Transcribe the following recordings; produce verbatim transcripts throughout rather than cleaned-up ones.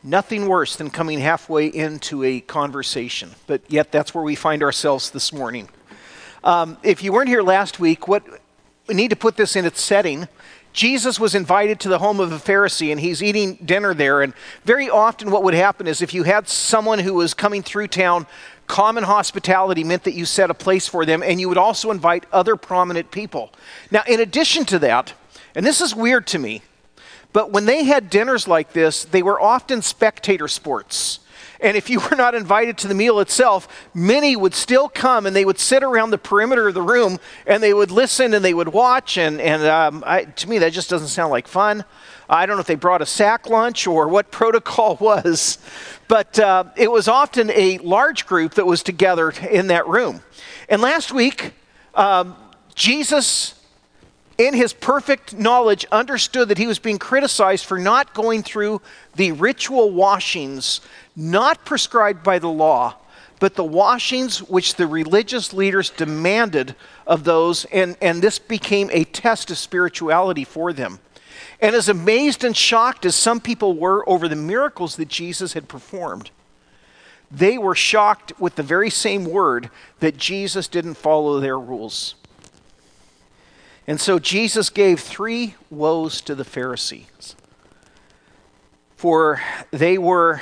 Nothing worse than coming halfway into a conversation, but yet that's where we find ourselves this morning. Um, if you weren't here last week, what we need to put this in its setting. Jesus was invited to the home of a Pharisee, and he's eating dinner there. And very often what would happen is if you had someone who was coming through town, common hospitality meant that you set a place for them, and you would also invite other prominent people. Now, in addition to that, and this is weird to me, but when they had dinners like this, they were often spectator sports. And if you were not invited to the meal itself, many would still come and they would sit around the perimeter of the room and they would listen and they would watch. And, and um, I, to me, that just doesn't sound like fun. I don't know if they brought a sack lunch or what protocol was, but uh, it was often a large group that was together in that room. And last week, um, Jesus, in his perfect knowledge, understood that he was being criticized for not going through the ritual washings, not prescribed by the law, but the washings which the religious leaders demanded of those, and, and this became a test of spirituality for them. And as amazed and shocked as some people were over the miracles that Jesus had performed, they were shocked with the very same word that Jesus didn't follow their rules. And so Jesus gave three woes to the Pharisees, for they were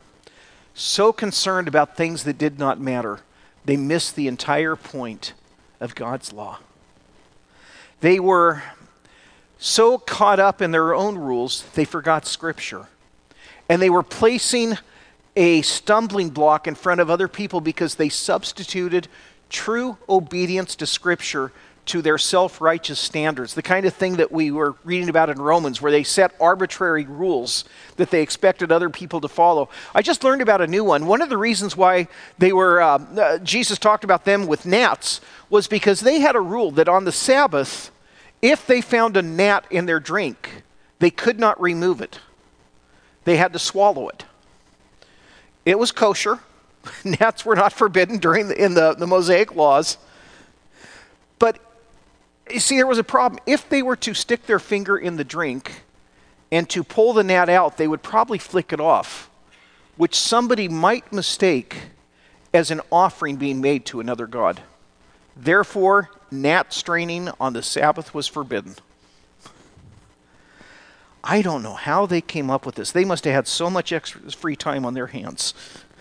so concerned about things that did not matter, they missed the entire point of God's law. They were so caught up in their own rules, they forgot Scripture. And they were placing a stumbling block in front of other people because they substituted true obedience to Scripture to their self-righteous standards, the kind of thing that we were reading about in Romans, where they set arbitrary rules that they expected other people to follow. I just learned about a new one. One of the reasons why they were, uh, uh, Jesus talked about them with gnats, was because they had a rule that on the Sabbath, if they found a gnat in their drink, they could not remove it. They had to swallow it. It was kosher. Gnats were not forbidden during the, in the, the Mosaic laws. But you see, there was a problem. If they were to stick their finger in the drink and to pull the gnat out, they would probably flick it off, which somebody might mistake as an offering being made to another god. Therefore, gnat straining on the Sabbath was forbidden. I don't know how they came up with this. They must have had so much extra free time on their hands.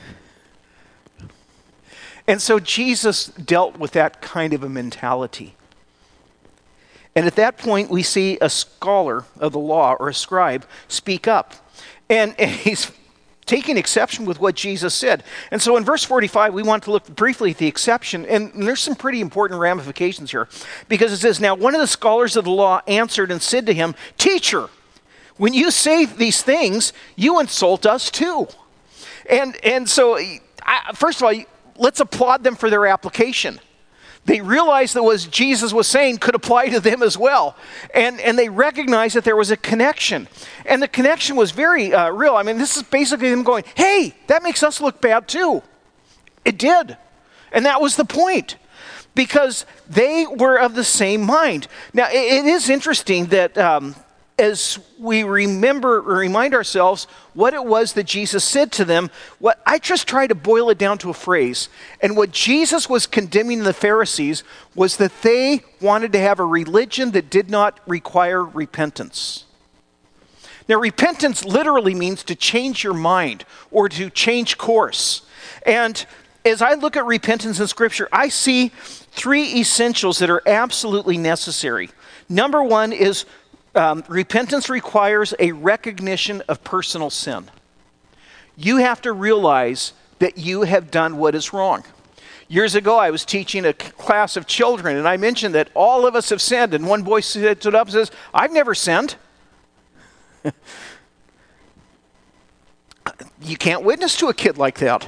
And so Jesus dealt with that kind of a mentality. And at that point, we see a scholar of the law, or a scribe, speak up. And, and he's taking exception with what Jesus said. And so in verse forty-five, we want to look briefly at the exception. And there's some pretty important ramifications here. Because it says, "Now one of the scholars of the law answered and said to him, 'Teacher, when you say these things, you insult us too.'" And, and so, I, first of all, let's applaud them for their application. They realized that what Jesus was saying could apply to them as well. And, and they recognized that there was a connection. And the connection was very uh, real. I mean, this is basically them going, hey, that makes us look bad too. It did. And that was the point. Because they were of the same mind. Now, it, it is interesting that um, as we remember or remind ourselves what it was that Jesus said to them, what I just try to boil it down to a phrase. And what Jesus was condemning the Pharisees was that they wanted to have a religion that did not require repentance. Now, repentance literally means to change your mind or to change course. And as I look at repentance in Scripture, I see three essentials that are absolutely necessary. Number one is Um, repentance requires a recognition of personal sin. You have to realize that you have done what is wrong. Years ago, I was teaching a class of children, and I mentioned that all of us have sinned, and one boy stood up and says, "I've never sinned." You can't witness to a kid like that.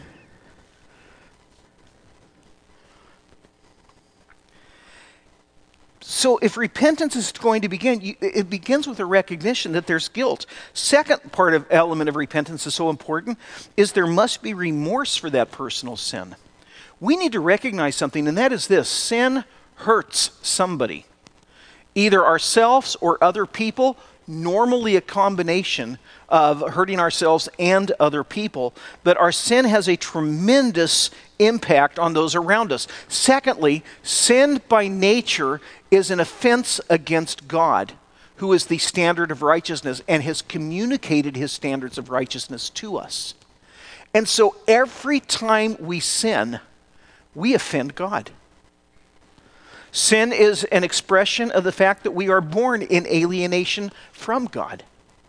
So if repentance is going to begin, you, it begins with a recognition that there's guilt. Second part of element of repentance is so important, is there must be remorse for that personal sin. We need to recognize something, and that is this: sin hurts somebody. Either ourselves or other people, normally a combination of hurting ourselves and other people, but our sin has a tremendous impact on those around us. Secondly, sin by nature is an offense against God, who is the standard of righteousness and has communicated his standards of righteousness to us. And so every time we sin, we offend God. Sin is an expression of the fact that we are born in alienation from God.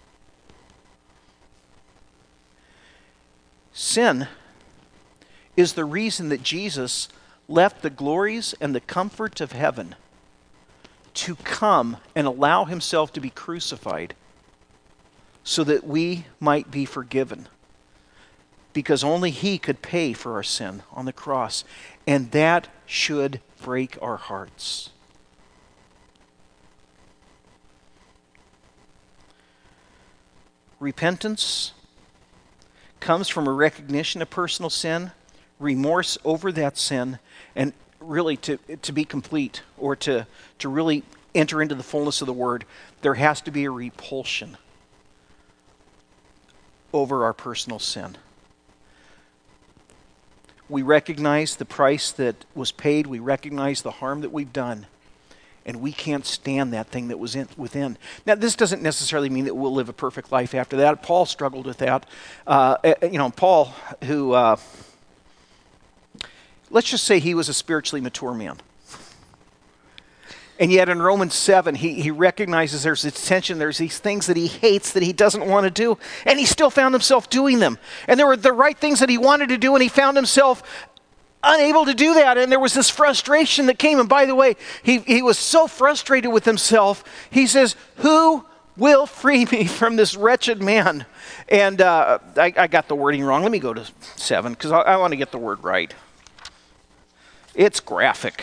Sin is the reason that Jesus left the glories and the comforts of heaven to come and allow himself to be crucified so that we might be forgiven. Because only he could pay for our sin on the cross. And that should break our hearts. Repentance comes from a recognition of personal sin, remorse over that sin, and really to, to be complete or to, to really enter into the fullness of the word, there has to be a repulsion over our personal sin. We recognize the price that was paid. We recognize the harm that we've done. And we can't stand that thing that was in, within. Now, this doesn't necessarily mean that we'll live a perfect life after that. Paul struggled with that. Uh, you know, Paul, who, uh, let's just say he was a spiritually mature man. And yet in Romans seven, he, he recognizes there's this tension, there's these things that he hates that he doesn't want to do, and he still found himself doing them. And there were the right things that he wanted to do, and he found himself unable to do that, and there was this frustration that came. And by the way, he, he was so frustrated with himself, he says, "Who will free me from this wretched man?" And uh, I, I got the wording wrong. Let me go to seven, because I, I want to get the word right. It's graphic.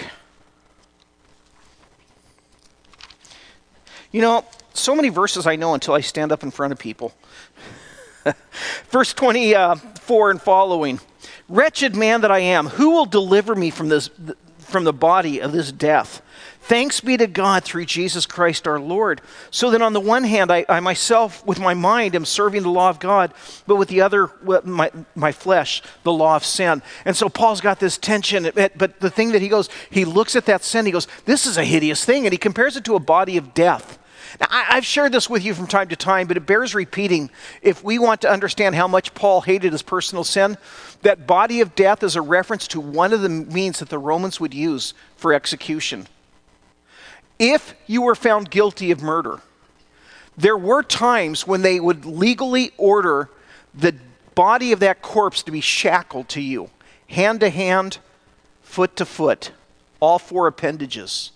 You know, so many verses I know until I stand up in front of people. Verse twenty-four and following. "Wretched man that I am, who will deliver me from this, from the body of this death? Thanks be to God through Jesus Christ our Lord. So that on the one hand, I, I myself with my mind am serving the law of God, but with the other, my, my flesh, the law of sin." And so Paul's got this tension, but the thing that he goes, he looks at that sin, he goes, this is a hideous thing, and he compares it to a body of death. Now, I, I've shared this with you from time to time, but it bears repeating if we want to understand how much Paul hated his personal sin. That body of death is a reference to one of the means that the Romans would use for execution. If you were found guilty of murder, there were times when they would legally order the body of that corpse to be shackled to you, hand to hand, foot to foot, all four appendages.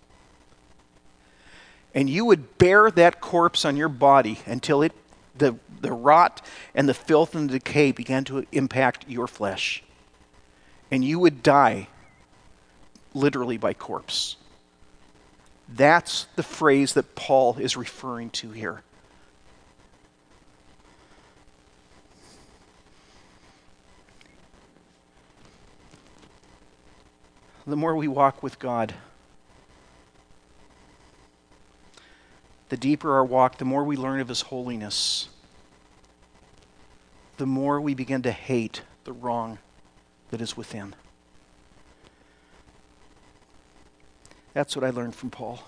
And you would bear that corpse on your body until it, the, the rot and the filth and the decay began to impact your flesh. And you would die literally by corpse. That's the phrase that Paul is referring to here. The more we walk with God, the deeper our walk, the more we learn of his holiness, the more we begin to hate the wrong that is within. That's what I learned from Paul.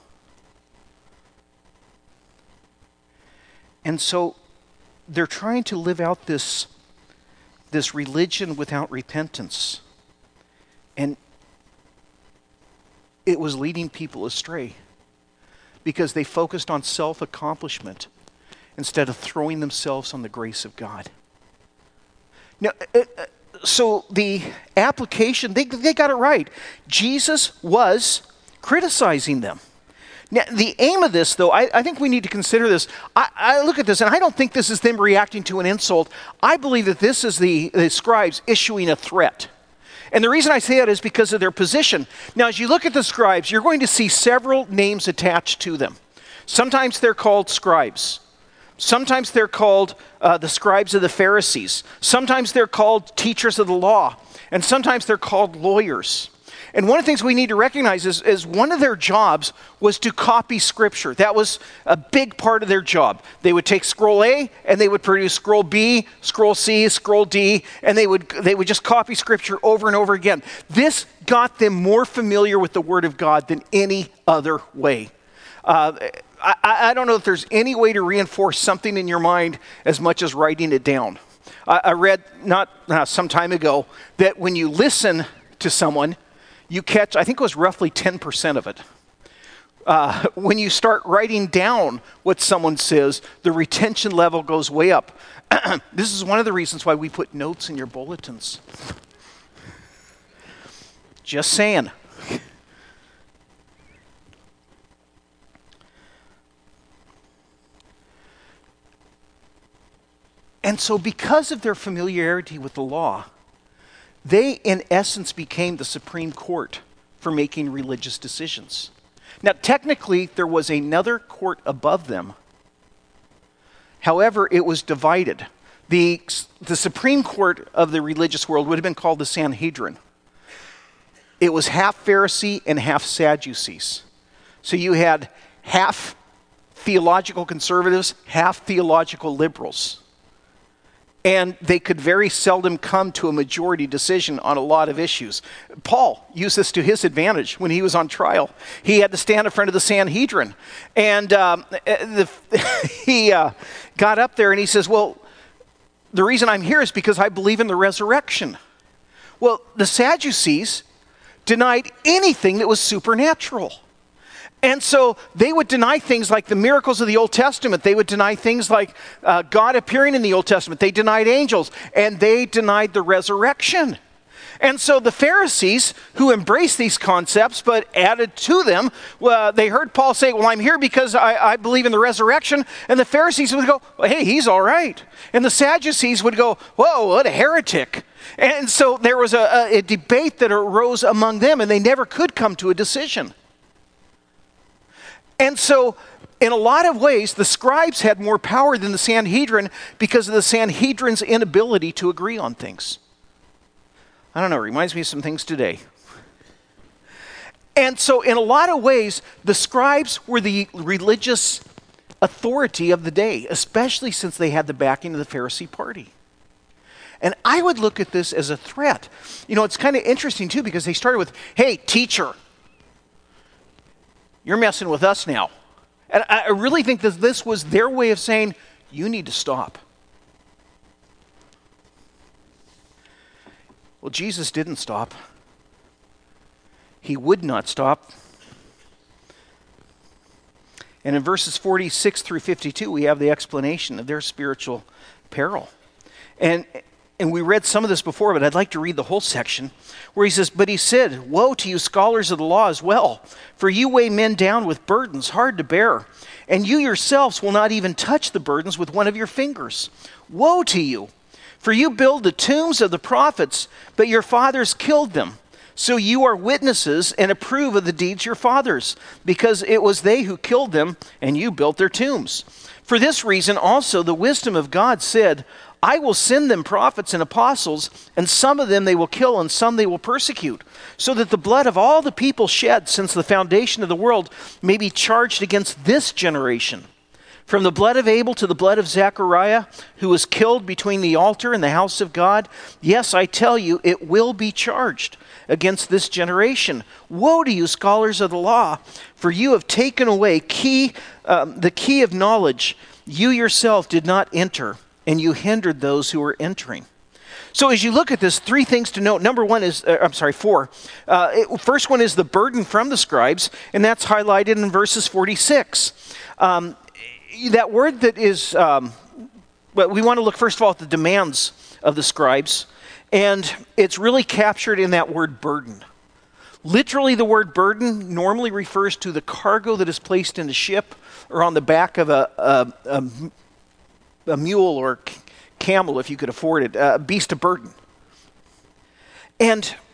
And so they're trying to live out this, this religion without repentance. And it was leading people astray because they focused on self-accomplishment instead of throwing themselves on the grace of God. Now, uh, uh, so the application, they, they got it right. Jesus was criticizing them. Now, the aim of this, though, I, I think we need to consider this. I, I look at this, and I don't think this is them reacting to an insult. I believe that this is the, the scribes issuing a threat. And the reason I say that is because of their position. Now, as you look at the scribes, you're going to see several names attached to them. Sometimes they're called scribes. Sometimes they're called uh, the scribes of the Pharisees. Sometimes they're called teachers of the law. And sometimes they're called lawyers. And one of the things we need to recognize is, is one of their jobs was to copy Scripture. That was a big part of their job. They would take scroll A and they would produce scroll B, scroll C, scroll D, and they would, they would just copy Scripture over and over again. This got them more familiar with the Word of God than any other way. Uh, I, I don't know if there's any way to reinforce something in your mind as much as writing it down. I, I read not uh, some time ago that when you listen to someone, you catch, I think it was roughly ten percent of it. Uh, when you start writing down what someone says, the retention level goes way up. This is one of the reasons why we put notes in your bulletins. Just saying. And so because of their familiarity with the law, they in essence became the Supreme Court for making religious decisions. Now technically there was another court above them. However, it was divided. The, the Supreme Court of the religious world would have been called the Sanhedrin. It was half Pharisee and half Sadducees. So you had half theological conservatives, half theological liberals. And they could very seldom come to a majority decision on a lot of issues. Paul used this to his advantage when he was on trial. He had to stand in front of the Sanhedrin. And um, the, he uh, got up there and he says, well, the reason I'm here is because I believe in the resurrection. Well, the Sadducees denied anything that was supernatural. And so they would deny things like the miracles of the Old Testament. They would deny things like uh, God appearing in the Old Testament. They denied angels, and they denied the resurrection. And so the Pharisees, who embraced these concepts but added to them, well, they heard Paul say, well, I'm here because I, I believe in the resurrection. And the Pharisees would go, well, hey, he's all right. And the Sadducees would go, whoa, what a heretic. And so there was a, a, a debate that arose among them, and they never could come to a decision. And so, in a lot of ways, the scribes had more power than the Sanhedrin because of the Sanhedrin's inability to agree on things. I don't know, it reminds me of some things today. And so, in a lot of ways, the scribes were the religious authority of the day, especially since they had the backing of the Pharisee party. And I would look at this as a threat. You know, it's kind of interesting, too, because they started with, hey, teacher, you're messing with us now. And I really think that this was their way of saying, you need to stop. Well, Jesus didn't stop. He would not stop. And in verses forty-six through fifty-two, we have the explanation of their spiritual peril. And And we read some of this before, but I'd like to read the whole section where he says, but he said, woe to you scholars of the law as well, for you weigh men down with burdens hard to bear, and you yourselves will not even touch the burdens with one of your fingers. Woe to you, for you build the tombs of the prophets, but your fathers killed them. So you are witnesses and approve of the deeds your fathers, because it was they who killed them, and you built their tombs. For this reason also the wisdom of God said, I will send them prophets and apostles, and some of them they will kill, and some they will persecute, so that the blood of all the people shed since the foundation of the world may be charged against this generation. From the blood of Abel to the blood of Zechariah, who was killed between the altar and the house of God, yes, I tell you, it will be charged against this generation. Woe to you, scholars of the law, for you have taken away key, um, the key of knowledge. You yourself did not enter, and you hindered those who were entering. So as you look at this, three things to note. Number one is, uh, I'm sorry, four. Uh, it, first one is the burden from the scribes, and that's highlighted in verses forty-six. Um, that word that is, um, well, we want to look first of all at the demands of the scribes, and it's really captured in that word burden. Literally, the word burden normally refers to the cargo that is placed in a ship or on the back of a, a, a a mule or c- camel, if you could afford it, a beast of burden. And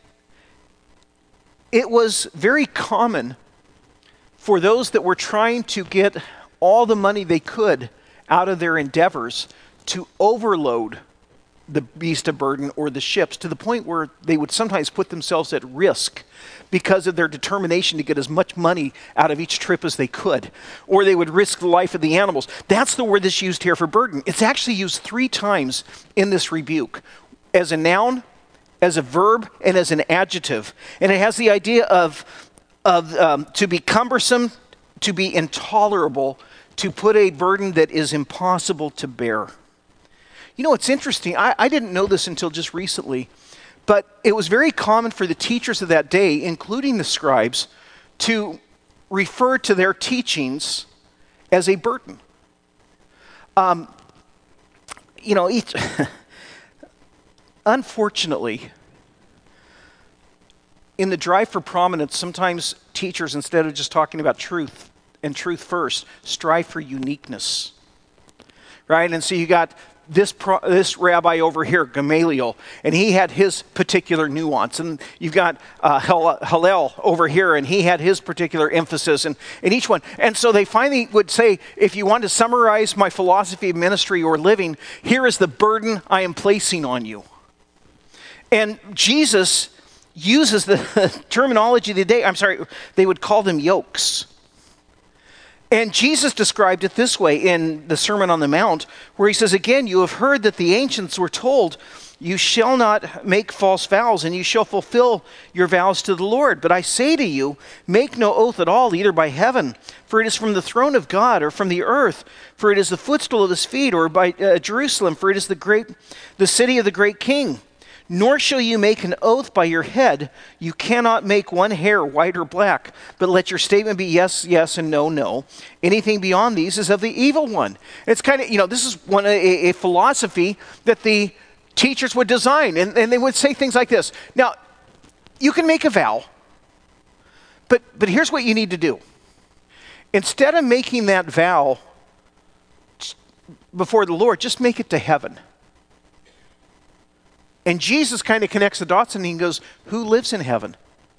it was very common for those that were trying to get all the money they could out of their endeavors to overload the beast of burden or the ships, to the point where they would sometimes put themselves at risk because of their determination to get as much money out of each trip as they could. Or they would risk the life of the animals. That's the word that's used here for burden. It's actually used three times in this rebuke, as a noun, as a verb, and as an adjective. And it has the idea of, of um, to be cumbersome, to be intolerable, to put a burden that is impossible to bear. You know, it's interesting. I, I didn't know this until just recently, but it was very common for the teachers of that day, including the scribes, to refer to their teachings as a burden. Um, you know, each, unfortunately, in the drive for prominence, sometimes teachers, instead of just talking about truth and truth first, strive for uniqueness, right? And so you got this pro, this rabbi over here, Gamaliel, and he had his particular nuance. And you've got uh, Hillel over here, and he had his particular emphasis in, in each one. And so they finally would say, if you want to summarize my philosophy of ministry or living, here is the burden I am placing on you. And Jesus uses the terminology of the day. I'm sorry, they would call them yokes. And Jesus described it this way in the Sermon on the Mount, where he says, again, you have heard that the ancients were told, you shall not make false vows, and you shall fulfill your vows to the Lord. But I say to you, make no oath at all, either by heaven, for it is from the throne of God, or from the earth, for it is the footstool of his feet, or by uh, Jerusalem, for it is the great, the city of the great king. Nor shall you make an oath by your head. You cannot make one hair white or black, but let your statement be yes, yes, and no, no. Anything beyond these is of the evil one. It's kind of, you know, this is one a, a philosophy that the teachers would design, and, and they would say things like this. Now, you can make a vow, but, but here's what you need to do. Instead of making that vow before the Lord, just make it to heaven. And Jesus kind of connects the dots and he goes, who lives in heaven?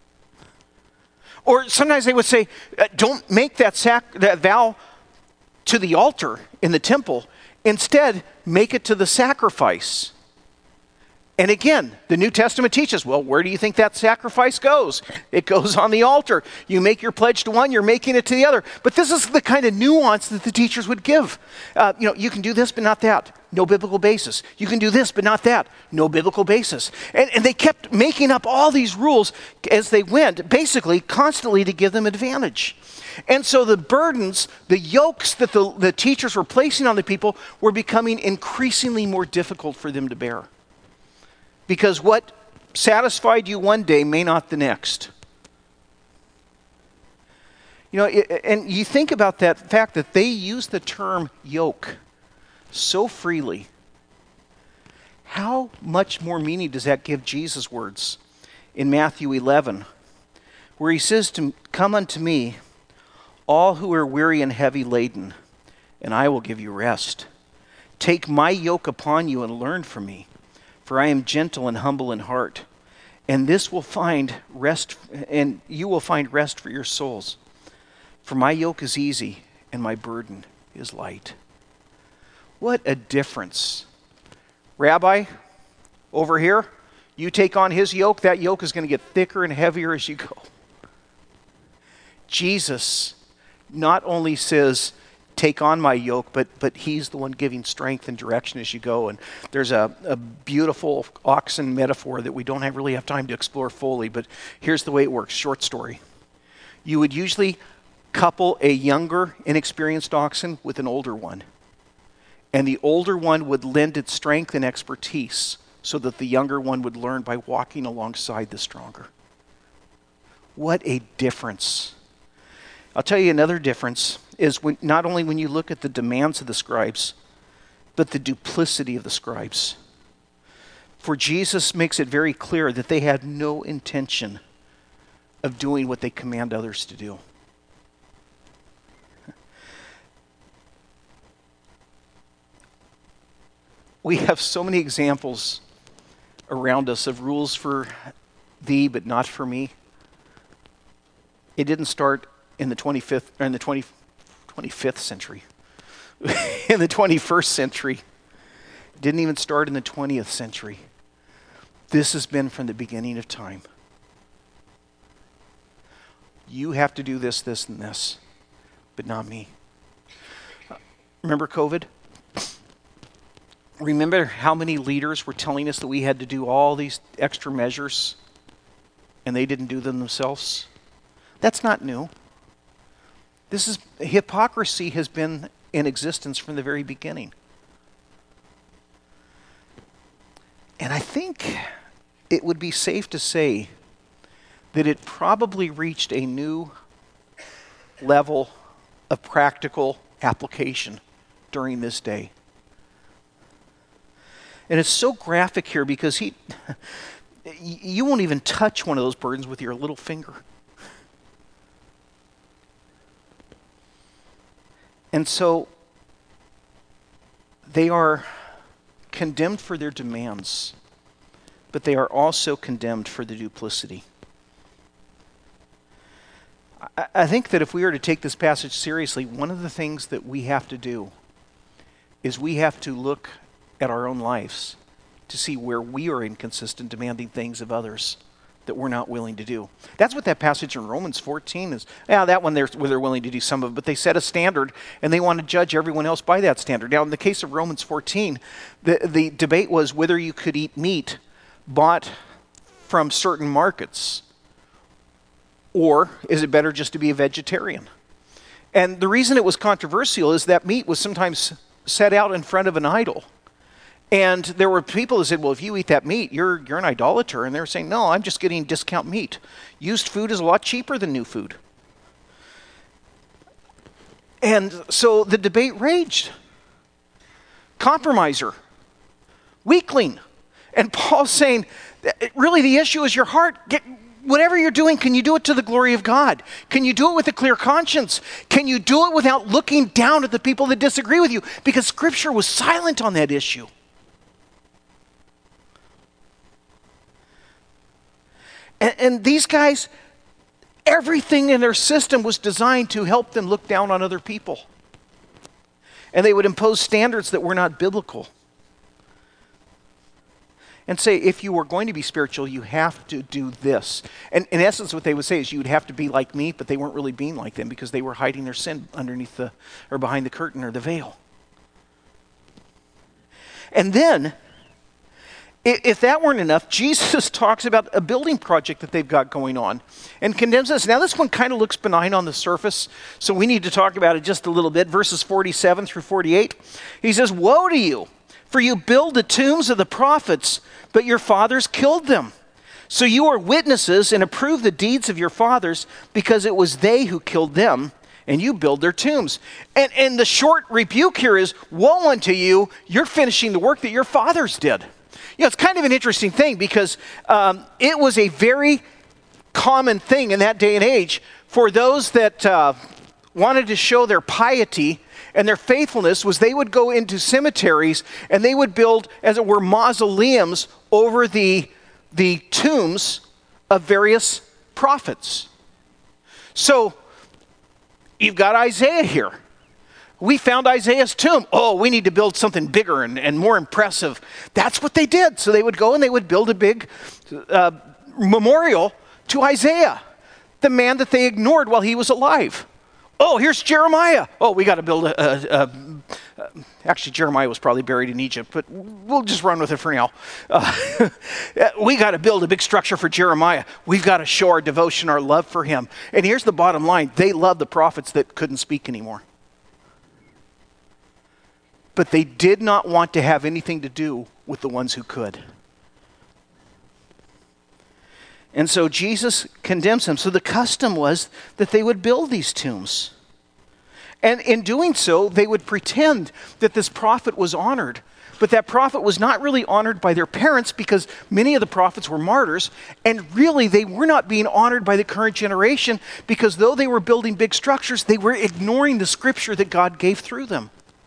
Or sometimes they would say, don't make that, sac- that vow to the altar in the temple. Instead, make it to the sacrifice. And again, the New Testament teaches, well, where do you think that sacrifice goes? It goes on the altar. You make your pledge to one, you're making it to the other. But this is the kind of nuance that the teachers would give. Uh, you know, you can do this, but not that. No biblical basis. You can do this, but not that. No biblical basis. And, and they kept making up all these rules as they went, basically constantly to give them advantage. And so the burdens, the yokes that the, the teachers were placing on the people were becoming increasingly more difficult for them to bear. Because what satisfied you one day may not the next. You know, it, and you think about that fact that they use the term yoke so freely. How much more meaning does that give Jesus' words in Matthew eleven, where he says to come unto me, all who are weary and heavy laden, and I will give you rest. Take my yoke upon you and learn from me. For I am gentle and humble in heart, and this will find rest, and you will find rest for your souls. For my yoke is easy, and my burden is light. What a difference. Rabbi, over here, you take on his yoke, that yoke is going to get thicker and heavier as you go. Jesus not only says, take on my yoke, but but he's the one giving strength and direction as you go. And there's a, a beautiful oxen metaphor that we don't have, really have time to explore fully, but here's the way it works. Short story. You would usually couple a younger, inexperienced oxen with an older one. And the older one would lend its strength and expertise so that the younger one would learn by walking alongside the stronger. What a difference. I'll tell you another difference is when, not only when you look at the demands of the scribes, but the duplicity of the scribes. For Jesus makes it very clear that they had no intention of doing what they command others to do. We have so many examples around us of rules for thee, but not for me. It didn't start in the twenty-fifth, or in the twenty, twenty-fifth century. In the twenty-first century, Didn't even start in the twentieth century. This has been from the beginning of time. You have to do this, this, and this, but not me. Remember COVID? Remember how many leaders were telling us that we had to do all these extra measures and they didn't do them themselves? That's not new. This is hypocrisy has been in existence from the very beginning. And I think it would be safe to say that it probably reached a new level of practical application during this day. And it's so graphic here because he, you won't even touch one of those burdens with your little finger. And so they are condemned for their demands, but they are also condemned for the duplicity. I, I think that if we are to take this passage seriously, one of the things that we have to do is we have to look at our own lives to see where we are inconsistent, demanding things of others that we're not willing to do. That's what that passage in Romans fourteen is. Yeah, that one they're, where they're willing to do some of it, but they set a standard and they want to judge everyone else by that standard. Now, in the case of Romans fourteen, the, the debate was whether you could eat meat bought from certain markets, or is it better just to be a vegetarian? And the reason it was controversial is that meat was sometimes set out in front of an idol. And there were people who said, well, if you eat that meat, you're you're an idolater. And they were saying, no, I'm just getting discount meat. Used food is a lot cheaper than new food. And so the debate raged. Compromiser. Weakling. And Paul's saying, really the issue is your heart. Get, whatever you're doing, can you do it to the glory of God? Can you do it with a clear conscience? Can you do it without looking down at the people that disagree with you? Because Scripture was silent on that issue. And, and these guys, everything in their system was designed to help them look down on other people. And they would impose standards that were not biblical. And say, if you were going to be spiritual, you have to do this. And in essence, what they would say is you would have to be like me, but they weren't really being like them because they were hiding their sin underneath the, or behind the curtain or the veil. And then, if that weren't enough, Jesus talks about a building project that they've got going on and condemns us. Now, this one kind of looks benign on the surface, so we need to talk about it just a little bit. Verses forty-seven through forty-eight. He says, woe to you, for you build the tombs of the prophets, but your fathers killed them. So you are witnesses and approve the deeds of your fathers, because it was they who killed them, and you build their tombs. And, and the short rebuke here is, woe unto you, you're finishing the work that your fathers did. You know, it's kind of an interesting thing because um, it was a very common thing in that day and age for those that uh, wanted to show their piety and their faithfulness was they would go into cemeteries and they would build, as it were, mausoleums over the, the tombs of various prophets. So you've got Isaiah here. We found Isaiah's tomb. Oh, we need to build something bigger and, and more impressive. That's what they did. So they would go and they would build a big uh, memorial to Isaiah, the man that they ignored while he was alive. Oh, here's Jeremiah. Oh, we got to build a, a, a, a... Actually, Jeremiah was probably buried in Egypt, but we'll just run with it for now. Uh, we got to build a big structure for Jeremiah. We've got to show our devotion, our love for him. And here's the bottom line. They loved the prophets that couldn't speak anymore. But they did not want to have anything to do with the ones who could. And so Jesus condemns them. So the custom was that they would build these tombs. And in doing so, they would pretend that this prophet was honored. But that prophet was not really honored by their parents because many of the prophets were martyrs. And really, they were not being honored by the current generation because though they were building big structures, they were ignoring the scripture that God gave through them.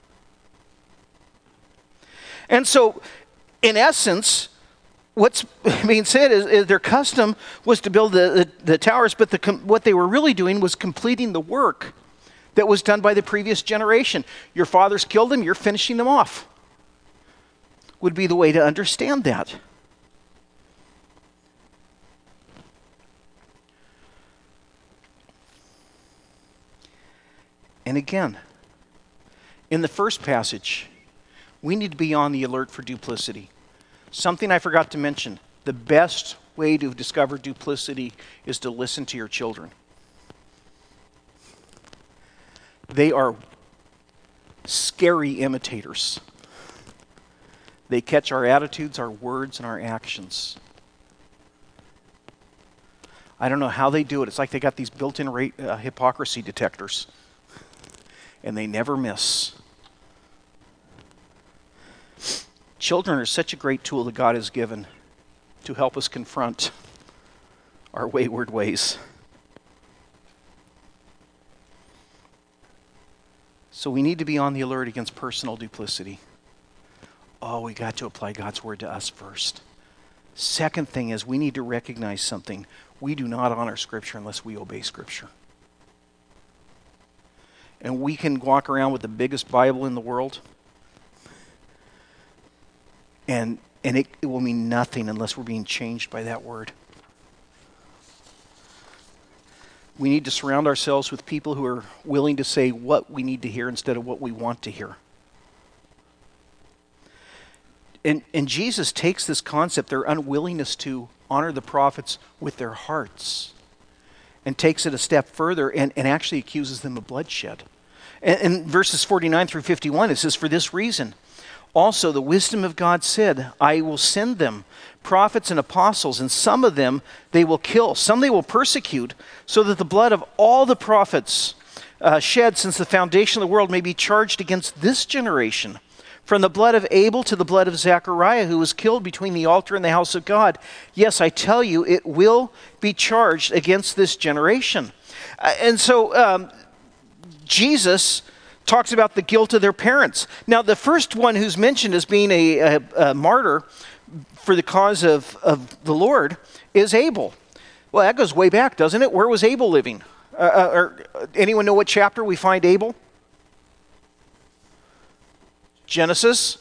And so, in essence, what's being said is, is their custom was to build the, the, the towers, but the, what they were really doing was completing the work that was done by the previous generation. Your fathers killed them, you're finishing them off. would be the way to understand that. And again, in the first passage, we need to be on the alert for duplicity. Something I forgot to mention, the best way to discover duplicity is to listen to your children. They are scary imitators. They catch our attitudes, our words, and our actions. I don't know how they do it. It's like they got these built-in ra- uh, hypocrisy detectors, and they never miss. Children are such a great tool that God has given to help us confront our wayward ways. So we need to be on the alert against personal duplicity. Oh, we got to apply God's word to us first. Second thing is we need to recognize something. We do not honor Scripture unless we obey Scripture. And we can walk around with the biggest Bible in the world, and and it, it will mean nothing unless we're being changed by that word. We need to surround ourselves with people who are willing to say what we need to hear instead of what we want to hear. And, and Jesus takes this concept, their unwillingness to honor the prophets with their hearts, and takes it a step further and, and actually accuses them of bloodshed. And in verses forty-nine through fifty-one, it says, "For this reason, also the wisdom of God said, I will send them prophets and apostles, and some of them they will kill, some they will persecute, so that the blood of all the prophets uh, shed since the foundation of the world may be charged against this generation. From the blood of Abel to the blood of Zechariah, who was killed between the altar and the house of God. Yes, I tell you, it will be charged against this generation." Uh, and so um, Jesus talks about the guilt of their parents. Now, the first one who's mentioned as being a, a, a martyr for the cause of, of the Lord is Abel. Well, that goes way back, doesn't it? Where was Abel living? Uh, uh, or anyone know what chapter we find Abel? Genesis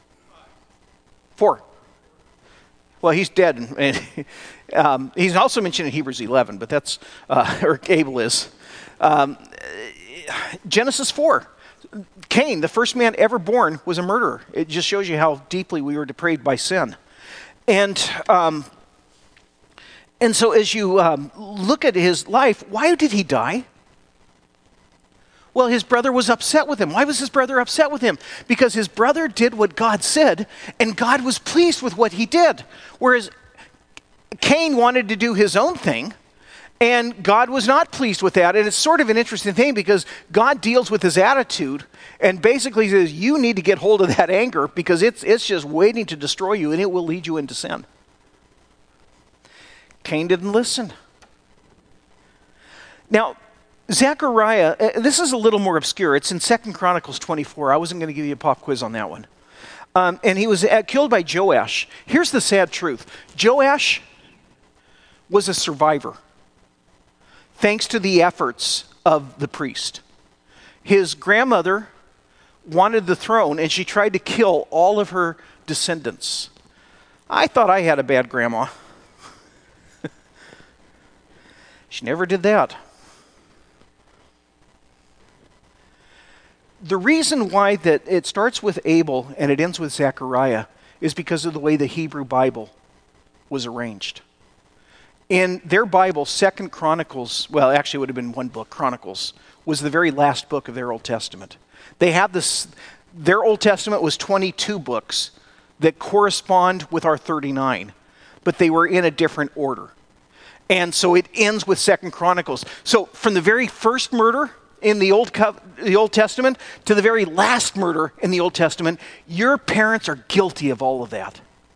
four. Well, he's dead. And, um, he's also mentioned in Hebrews eleven, but that's, uh, or Abel is. Um, Genesis four. Cain, the first man ever born, was a murderer. It just shows you how deeply we were depraved by sin. And um, and so as you um, look at his life, why did he die? Well, his brother was upset with him. Why was his brother upset with him? Because his brother did what God said, and God was pleased with what he did. Whereas Cain wanted to do his own thing, and God was not pleased with that. And it's sort of an interesting thing because God deals with his attitude and basically says, you need to get hold of that anger because it's, it's just waiting to destroy you and it will lead you into sin. Cain didn't listen. Now, Zechariah, uh, this is a little more obscure. It's in Second Chronicles twenty-four. I wasn't going to give you a pop quiz on that one. Um, and he was uh, killed by Joash. Here's the sad truth. Joash was a survivor, thanks to the efforts of the priest. His grandmother wanted the throne, and she tried to kill all of her descendants. I thought I had a bad grandma. She never did that. The reason why that it starts with Abel and it ends with Zechariah is because of the way the Hebrew Bible was arranged. In their Bible, Second Chronicles, well, actually it would have been one book, Chronicles, was the very last book of their Old Testament. They had this, their Old Testament was twenty-two books that correspond with our thirty-nine, but they were in a different order. And so it ends with Second Chronicles. So from the very first murder in the Old, Co- the Old Testament to the very last murder in the Old Testament, your parents are guilty of all of that.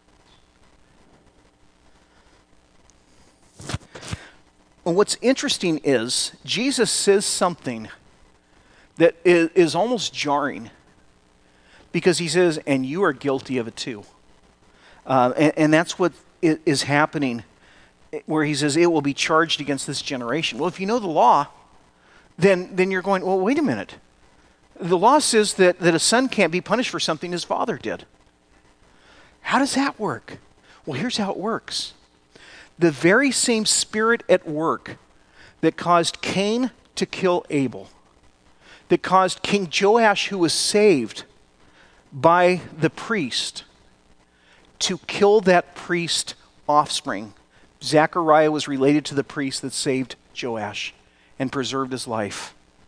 And what's interesting is Jesus says something that is, is almost jarring because he says, and you are guilty of it too. Uh, and, and that's what is happening where he says it will be charged against this generation. Well, if you know the law, then, then you're going, well, wait a minute. The law says that, that a son can't be punished for something his father did. How does that work? Well, here's how it works. The very same spirit at work that caused Cain to kill Abel, that caused King Joash, who was saved by the priest, to kill that priest's offspring. Zechariah was related to the priest that saved Joash and preserved his life.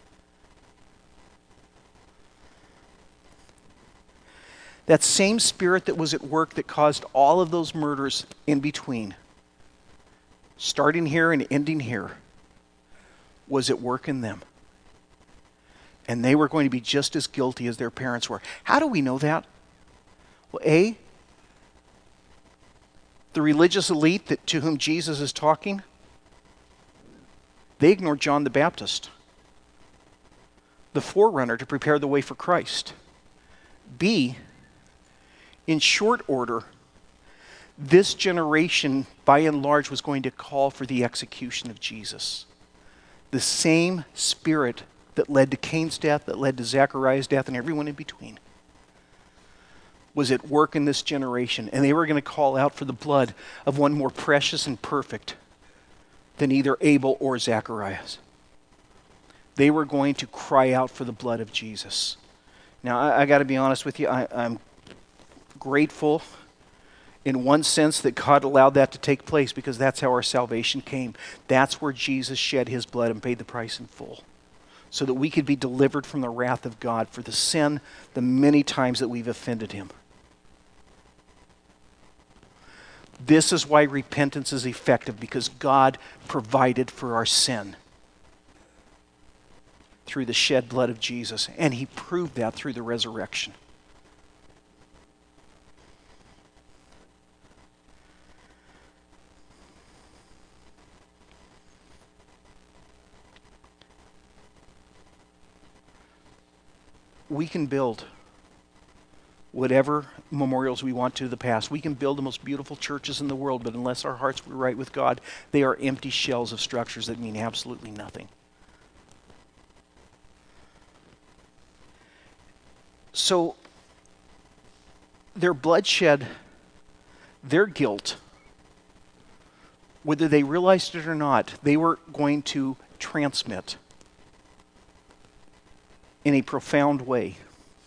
That same spirit that was at work that caused all of those murders in between, starting here and ending here, was at work in them. And they were going to be just as guilty as their parents were. How do we know that? Well, A, the religious elite that, to whom Jesus is talking, they ignored John the Baptist, the forerunner to prepare the way for Christ. B, in short order, this generation, by and large, was going to call for the execution of Jesus. The same spirit that led to Cain's death, that led to Zechariah's death, and everyone in between, was at work in this generation. And they were going to call out for the blood of one more precious and perfect than either Abel or Zacharias. They were going to cry out for the blood of Jesus. Now, I, I got to be honest with you, I, I'm grateful in one sense that God allowed that to take place, because that's how our salvation came. That's where Jesus shed his blood and paid the price in full, so that we could be delivered from the wrath of God for the sin, the many times that we've offended him. This is why repentance is effective, because God provided for our sin through the shed blood of Jesus, and he proved that through the resurrection. We can build whatever memorials we want to the past. We can build the most beautiful churches in the world, but unless our hearts were right with God, they are empty shells of structures that mean absolutely nothing. So, their bloodshed, their guilt, whether they realized it or not, they were going to transmit in a profound way.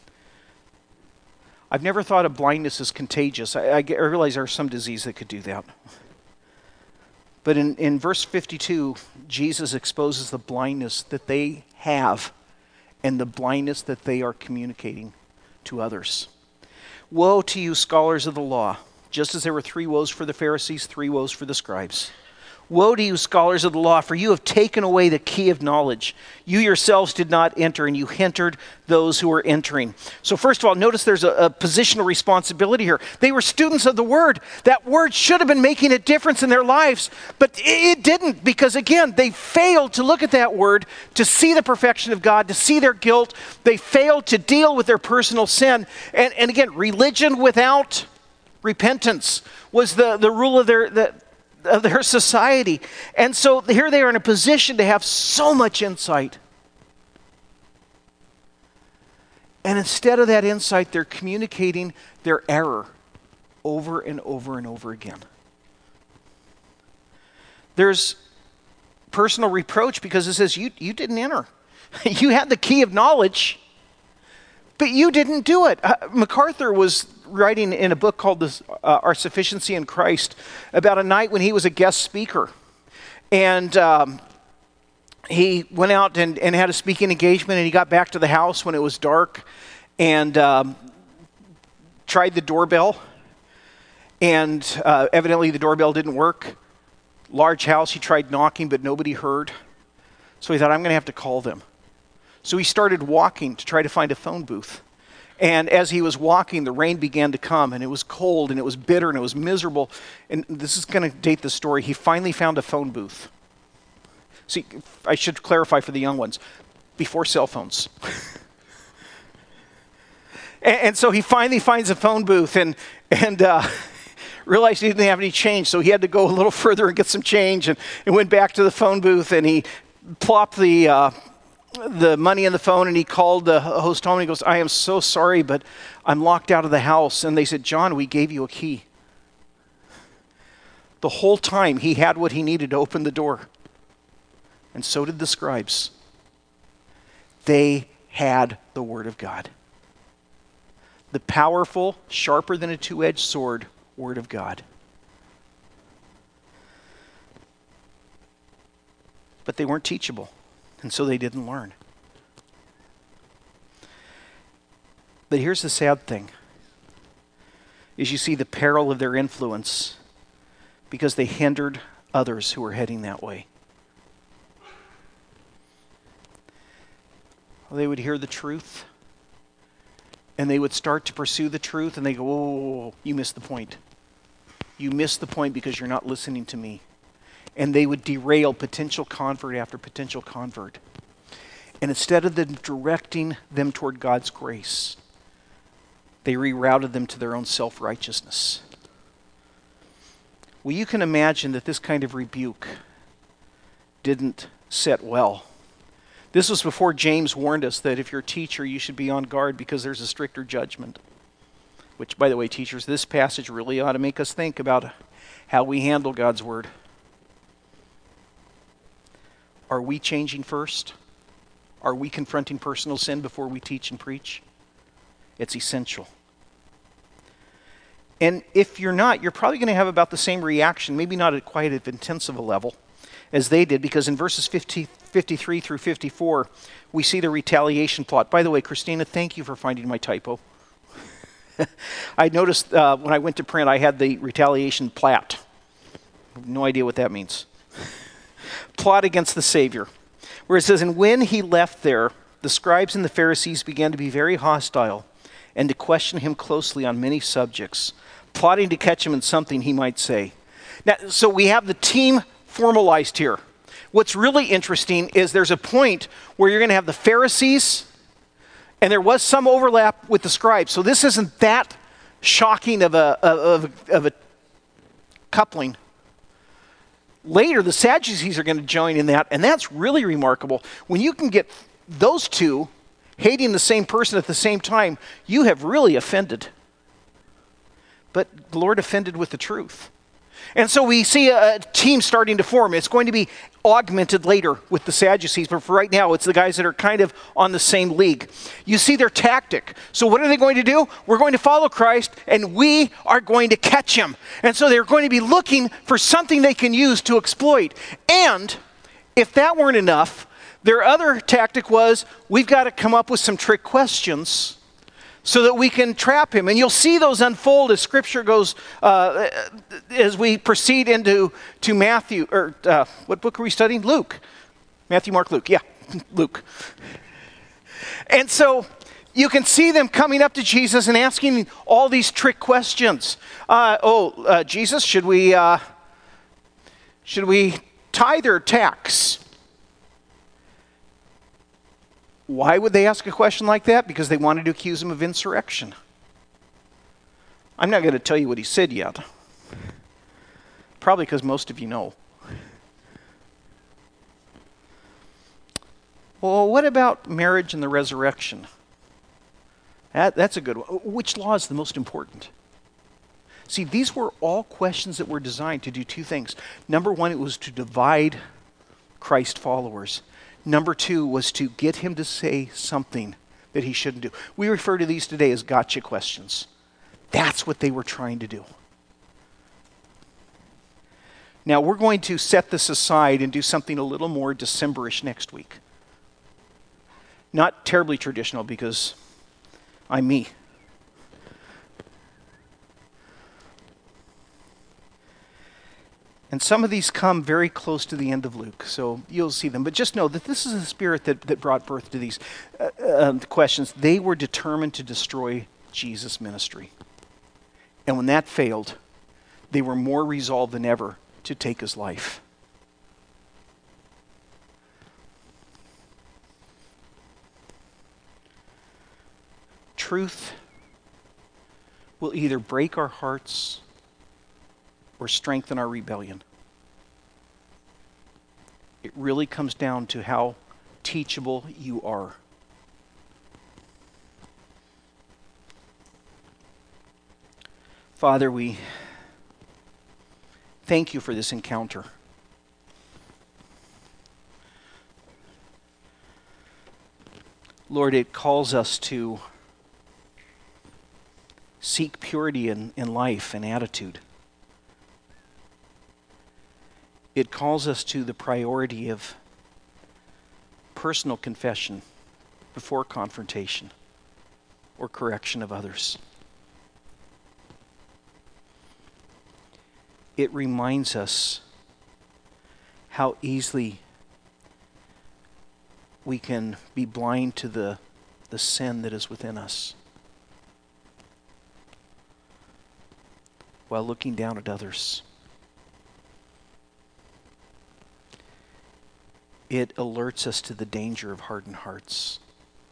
I've never thought of blindness as contagious. I, I, I realize there are some diseases that could do that. But in, in verse fifty-two, Jesus exposes the blindness that they have and the blindness that they are communicating to others. Woe to you, scholars of the law, just as there were three woes for the Pharisees, three woes for the scribes. Woe to you, scholars of the law, for you have taken away the key of knowledge. You yourselves did not enter, and you hindered those who were entering. So first of all, notice there's a, a positional responsibility here. They were students of the Word. That Word should have been making a difference in their lives, but it, it didn't, because again, they failed to look at that Word, to see the perfection of God, to see their guilt. They failed to deal with their personal sin. And, and again, religion without repentance was the, the rule of their... The, of their society. And so here they are in a position to have so much insight. And instead of that insight, they're communicating their error over and over and over again. There's personal reproach because it says, you, you didn't enter. You had the key of knowledge, but you didn't do it. Uh, MacArthur was writing in a book called this, uh, Our Sufficiency in Christ about a night when he was a guest speaker. And um, he went out and, and had a speaking engagement, and he got back to the house when it was dark and um, tried the doorbell. And uh, evidently the doorbell didn't work. Large house, he tried knocking, but nobody heard. So he thought, I'm going to have to call them. So he started walking to try to find a phone booth. And as he was walking, the rain began to come, and it was cold, and it was bitter, and it was miserable. And this is going to date the story. He finally found a phone booth. See, I should clarify for the young ones, before cell phones. and, and so he finally finds a phone booth, and and uh, realized he didn't have any change, so he had to go a little further and get some change, and, and went back to the phone booth, and he plopped the... Uh, the money on the phone, and he called the host home, and he goes, I am so sorry, but I'm locked out of the house. And they said, John, we gave you a key. The whole time he had what he needed to open the door. And so did the scribes. They had the Word of God. The powerful, sharper than a two-edged sword, Word of God. But they weren't teachable, and so they didn't learn. But here's the sad thing, is you see the peril of their influence because they hindered others who were heading that way. They would hear the truth, and they would start to pursue the truth, and they go, whoa, whoa, whoa, you missed the point. You missed the point because you're not listening to me. And they would derail potential convert after potential convert. And instead of them directing them toward God's grace, they rerouted them to their own self-righteousness. Well, you can imagine that this kind of rebuke didn't set well. This was before James warned us that if you're a teacher, you should be on guard because there's a stricter judgment. Which, by the way, teachers, this passage really ought to make us think about how we handle God's Word. Are we changing first? Are we confronting personal sin before we teach and preach? It's essential. And if you're not, you're probably going to have about the same reaction, maybe not at quite as intense of a level as they did, because in verses fifty, fifty-three through fifty-four, we see the retaliation plot. By the way, Christina, thank you for finding my typo. I noticed uh, when I went to print, I had the retaliation plat. No idea what that means. Plot against the Savior. Where it says, and when he left there, the scribes and the Pharisees began to be very hostile and to question him closely on many subjects, plotting to catch him in something he might say. Now, so we have the team formalized here. What's really interesting is there's a point where you're going to have the Pharisees, and there was some overlap with the scribes. So this isn't that shocking of a, of, of a coupling. Later, the Sadducees are going to join in that, and that's really remarkable. When you can get those two hating the same person at the same time, you have really offended. But the Lord offended with the truth. And so we see a team starting to form. It's going to be augmented later with the Sadducees, but for right now, it's the guys that are kind of on the same league. You see their tactic. So what are they going to do? We're going to follow Christ, and we are going to catch him. And so they're going to be looking for something they can use to exploit. And if that weren't enough, their other tactic was, we've got to come up with some trick questions so that we can trap him. And you'll see those unfold as Scripture goes, uh, as we proceed into to Matthew, or uh, what book are we studying? Luke. Matthew, Mark, Luke. Yeah, Luke. And so you can see them coming up to Jesus and asking all these trick questions. Uh, oh, uh, Jesus, should we, uh, should we tithe or tax? Why would they ask a question like that? Because they wanted to accuse him of insurrection. I'm not going to tell you what he said yet. Probably because most of you know. Well, what about marriage and the resurrection? That, that's a good one. Which law is the most important? See, these were all questions that were designed to do two things. Number one, it was to divide Christ followers. Number two was to get him to say something that he shouldn't do. We refer to these today as gotcha questions. That's what they were trying to do. Now, we're going to set this aside and do something a little more December-ish next week. Not terribly traditional because I'm me. And some of these come very close to the end of Luke, so you'll see them. But just know that this is the spirit that, that brought birth to these uh, uh, questions. They were determined to destroy Jesus' ministry. And when that failed, they were more resolved than ever to take his life. Truth will either break our hearts or strengthen our rebellion. It really comes down to how teachable you are. Father, we thank you for this encounter. Lord, it calls us to seek purity in, in life and attitude. It calls us to the priority of personal confession before confrontation or correction of others. It reminds us how easily we can be blind to the, the sin that is within us while looking down at others. It alerts us to the danger of hardened hearts.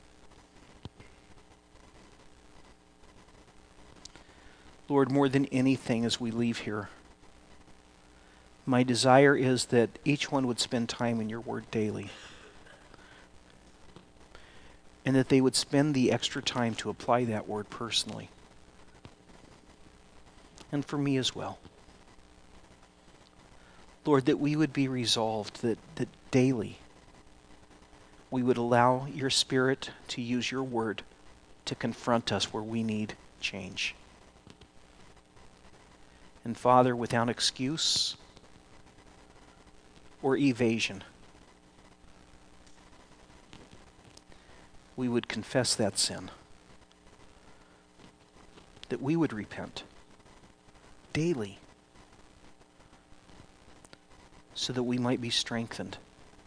Lord, more than anything as we leave here, my desire is that each one would spend time in your word daily, and that they would spend the extra time to apply that word personally, and for me as well. Lord, that we would be resolved that, that daily we would allow your Spirit to use your word to confront us where we need change. And Father, without excuse or evasion, we would confess that sin, that we would repent daily so that we might be strengthened.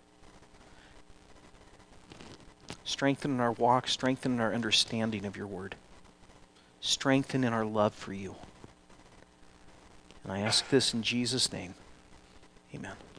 Strengthen in our walk, strengthen in our understanding of your word, strengthen in our love for you. And I ask this in Jesus' name. Amen.